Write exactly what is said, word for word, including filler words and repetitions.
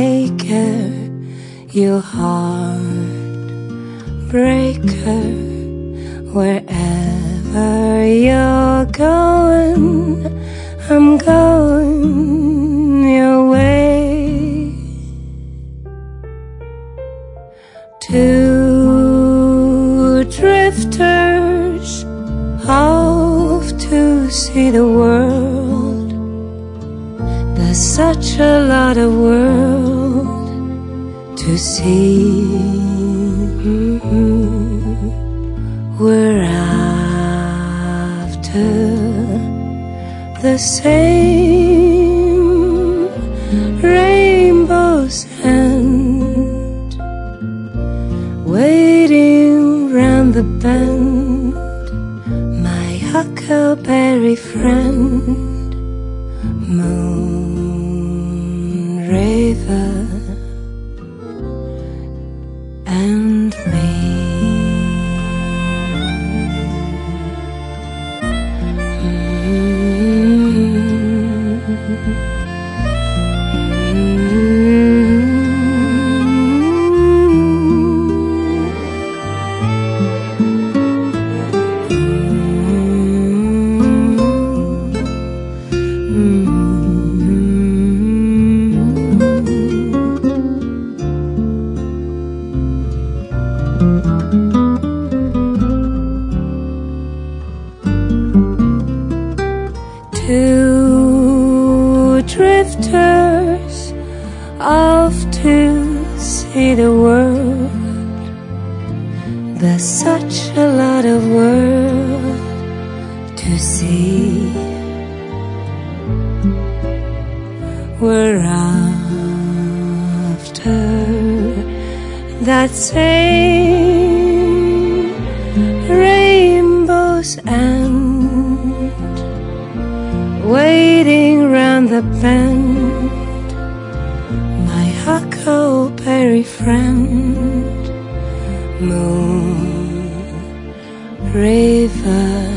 maker, you heartbreaker. Wherever you're going, I'm going your way. Two drifters off to see the world. There's such a lot of world to see. Mm-hmm. We're after the same rainbow's end, waiting round the bend, my huckleberry friend, moon raver and me. Two drifters off to see the world. There's such a lot of world to see. We're after that same rainbow's end, waiting round the bend, my huckleberry friend, moon raver.